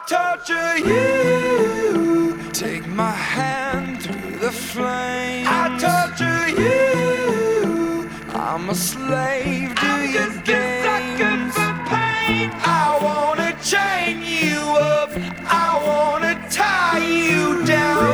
torture you. Take my hand through the flame. I torture you. I'm a slave to your games. I wanna chain you up. I wanna tie you down.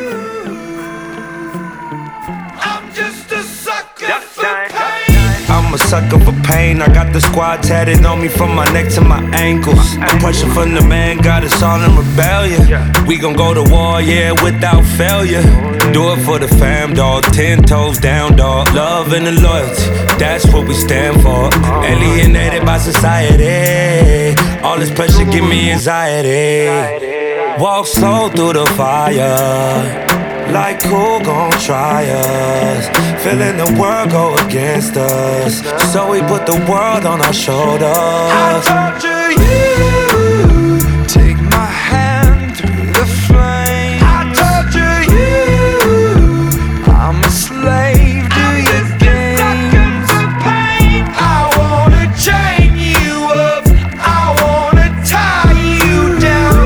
I'm just a sucker for pain. I'm a sucker for pain. I got the squad tatted on me from my neck to my ankles. The pressure from the man got us all in rebellion. We gon' go to war, yeah, without failure. Do it for the fam, dog. 10 toes down, dog. Love and the loyalty, that's what we stand for. Alienated by society. All this pressure give me anxiety. Walk slow through the fire. Like who gon' try us? Feeling the world go against us, so we put the world on our shoulders. I torture you. Take my hand through the flame. I torture you. I'm a slave to your games. I wanna chain you up. I wanna tie you down.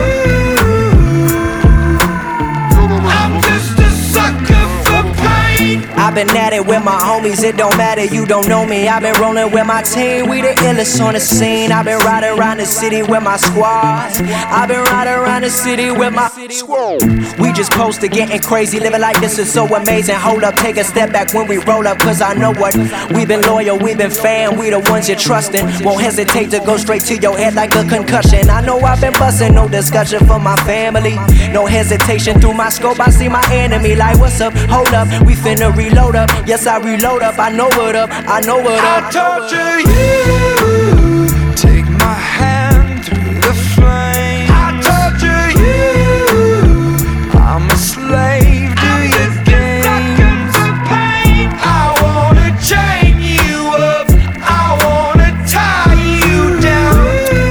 I'm just a sucker for pain. I've been at it with my homies, it don't matter, you don't know me. I've been rolling with my team, we the illest on the scene. I've been riding around the city with my squad. I've been riding around the city with my squad. We just posted getting crazy, living like this is so amazing. Hold up, take a step back when we roll up, cause I know what. We've been loyal, we've been fan, we the ones you're trusting. Won't hesitate to go straight to your head like a concussion. I know I've been busting, no discussion for my family. No hesitation through my scope, I see my enemy like what's up, hold up, we finna reload up. Yes, I reload up, I know what up, I know what up. I torture you. Take my hand through the flame. I torture you. I'm a slave to your games. I wanna chain you up. I wanna tie you down.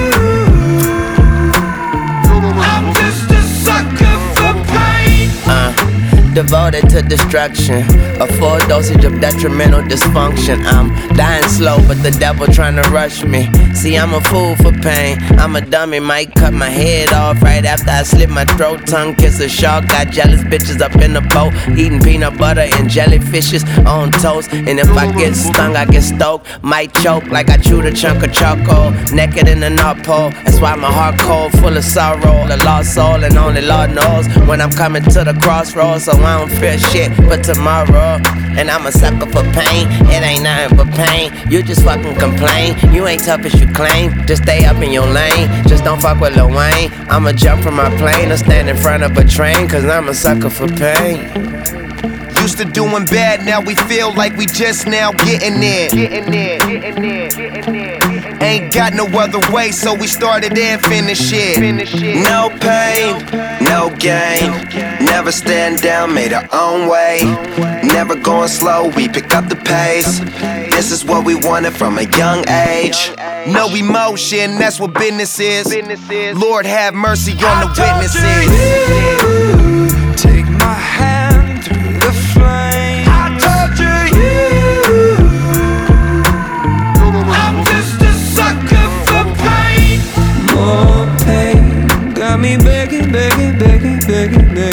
I'm just a sucker for pain. Devoted to destruction, a full dosage of detrimental dysfunction. I'm dying slow, but the devil trying to rush me. See, I'm a fool for pain. I'm a dummy, might cut my head off right after I slit my throat. Tongue kiss a shark, got jealous bitches up in the boat, eating peanut butter and jellyfishes on toast. And if I get stung, I get stoked. Might choke like I chewed a chunk of charcoal. Naked in the North Pole, that's why my heart cold, full of sorrow. A lost soul, and only Lord knows when I'm coming to the crossroads. So I don't fear shit but tomorrow. And I'm a sucker for pain, it ain't nothing but pain. You just fucking complain, you ain't tough as you claim. Just stay up in your lane, just don't fuck with Lil Wayne. I'ma jump from my plane or stand in front of a train, cause I'm a sucker for pain. Used to doing bad, now we feel like we just now getting in. Ain't got no other way, so we started and finished it. No pain, no gain. Never stand down, made our own way. Never going slow, we pick up the pace. This is what we wanted from a young age. No emotion, that's what business is. Lord have mercy on the witnesses. Take my hand through the flame. I torture you. I'm just a sucker for pain. More pain got me begging, begging, begging, begging, begging.